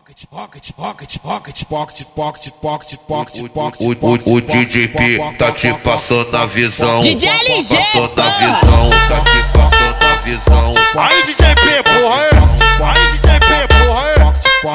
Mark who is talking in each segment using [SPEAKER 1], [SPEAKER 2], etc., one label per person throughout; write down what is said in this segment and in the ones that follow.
[SPEAKER 1] O DJ P tá te passando a visão.
[SPEAKER 2] DJ LG,
[SPEAKER 1] passando a visão, tá te passando a visão.
[SPEAKER 3] Aí DJ P, porra, é. Aí DJ P, porra, é.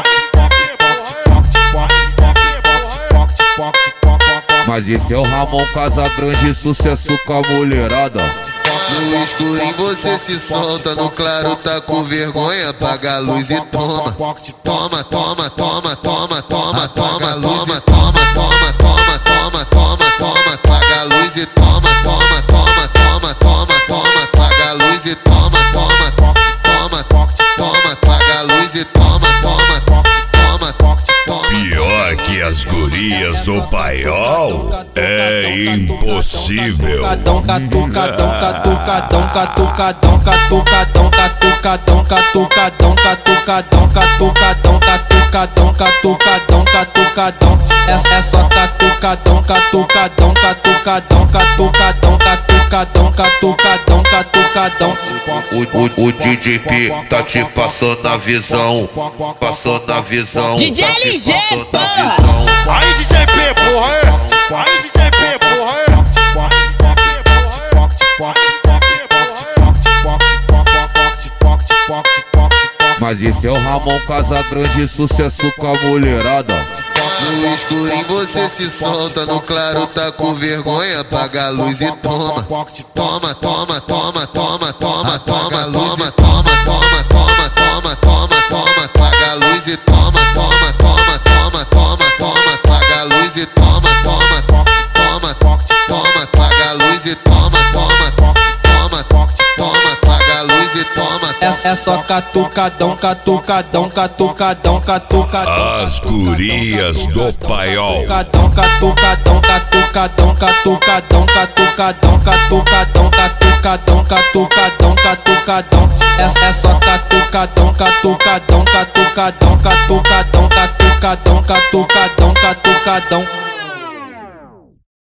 [SPEAKER 1] Mas esse é o Ramon Casagrande, sucesso com a mulherada.
[SPEAKER 4] No escurinho você se solta, no claro tá com vergonha. Apaga a luz e toma. Toma, toma, toma, toma, toma, toma, luz e toma, toma, toma, toma, toma, toma. Apaga a luz e toma, toma, toma, toma, toma, toma. Apaga a luz e toma, toma, toma, toma. Apaga a luz e toma, toma, toma, toma.
[SPEAKER 5] Pior que as gurias do paiol é impossível.
[SPEAKER 2] É só catucadão, catucadão, catucadão, catucadão, catucadão, catucadão, catucadão.
[SPEAKER 1] O DJ P tá te passando a visão. Passando a visão.
[SPEAKER 2] DJ
[SPEAKER 1] tá te
[SPEAKER 2] LG,
[SPEAKER 1] passando a
[SPEAKER 2] porra.
[SPEAKER 1] visão.
[SPEAKER 3] Aí DJ P, porra, é. Aí DJ P, porra, é.
[SPEAKER 1] Mas esse é o Ramon Casagrande, sucesso com a mulherada.
[SPEAKER 4] No escurinho você se solta, no claro tá com vergonha. Apaga a luz e toma. Toma, toma, toma, toma, toma, toma, toma, toma, toma, toma, toma, toma, toma. Apaga a luz e toma, toma, toma, toma, toma, toma. Apaga a luz e toma, toma, toma, toma. Apaga a luz e toma, toma, toma, toma. Apaga a luz e toma.
[SPEAKER 2] É só catucadão, catucadão, catucadão, catucadão.
[SPEAKER 5] As gurias do paiol.
[SPEAKER 2] Catucadão, catucadão, catucadão, catucadão, catucadão, catucadão, catucadão, catucadão, catucadão. É só catucadão, catucadão, catucadão, catucadão, catucadão, catucadão, catucadão.